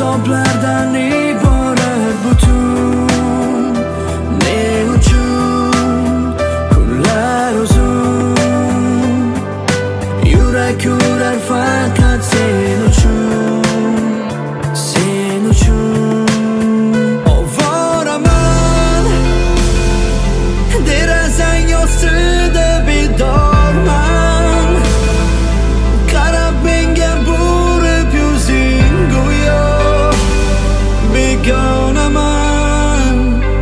azoblardan iborat butun. Ne uchun kunlar uzun, yurak urar faqat sen uchun, sen uchun. Ovoraman derazang ostida bedorman, qarab menga burib yuzing go'yo. Begonaman,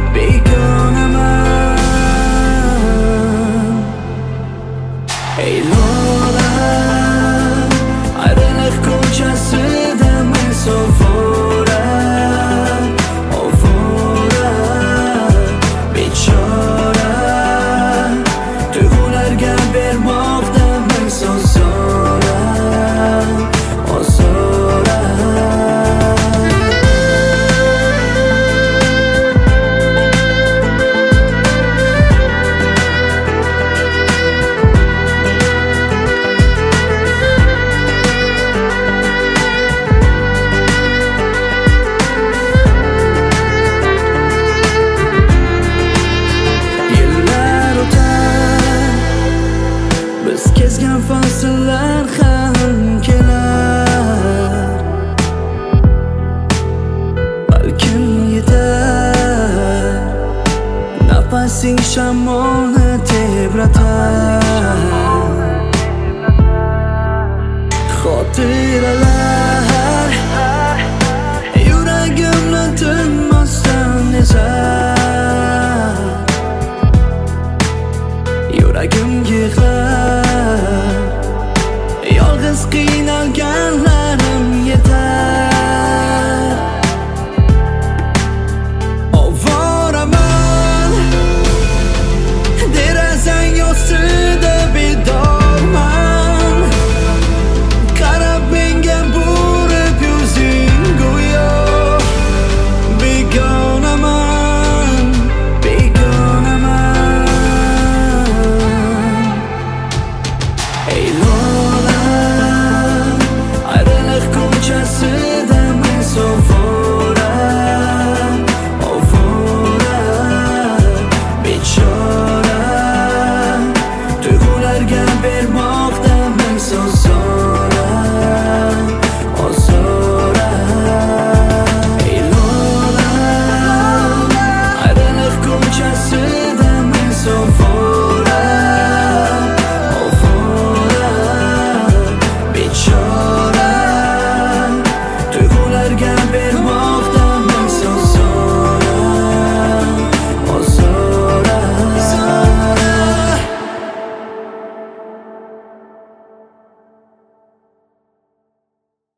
begonaman. Ey Lola, ayriliq ko'chasida men sovora, ovora, bechora. Tuyg'ularga bermoqda men sozora, ozora. Yillar o'tar, biz kezgan fasllar ham kelar. Balkim yetar nafasing shamol